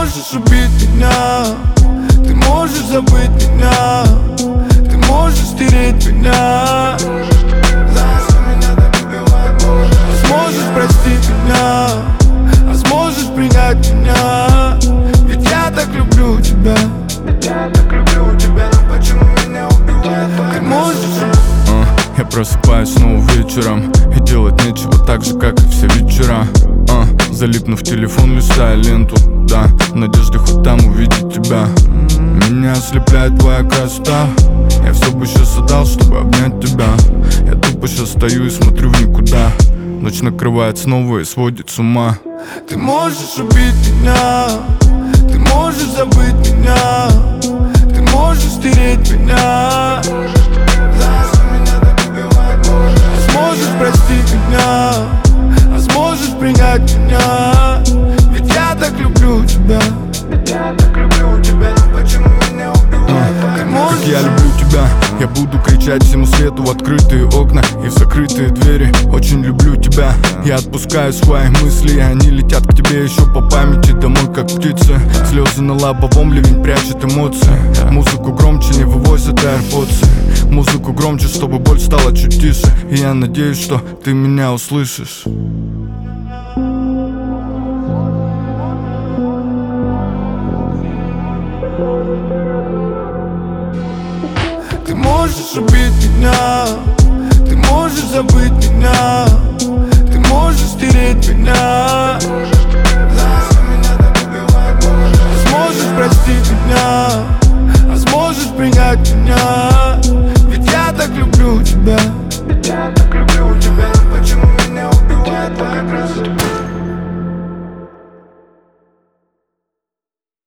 можешь убить меня, ты можешь забыть меня, ты можешь стереть меня. Сможешь простить меня, а сможешь принять меня. Ведь я так люблю тебя, но почему меня убивает? Ты можешь. Я просыпаюсь снова вечером, и делать нечего так же, как и все вечера. Залипнув в телефон, листая ленту, да, в надежде хоть там увидеть тебя. Меня ослепляет твоя красота, я все бы сейчас отдал, чтобы обнять тебя. Я тупо сейчас стою и смотрю в никуда. Ночь накрывает снова и сводит с ума. Ты можешь убить меня, ты можешь забыть меня, ты можешь стереть меня. Сможешь простить меня, а сможешь принять меня. Ведь я так люблю тебя, но почему меня убивает? Как я люблю тебя, я буду кричать всему свету в открытые окна и в закрытые двери. Очень люблю тебя, я отпускаю свои мысли, и они летят к тебе еще по памяти домой, как птицы. Слезы на лобовом, ливень прячет эмоции. Музыку громче, не вывозят AirPods. Музыку громче, чтобы боль стала чуть тише. И я надеюсь, что ты меня услышишь. Ты можешь убить меня, ты можешь забыть меня,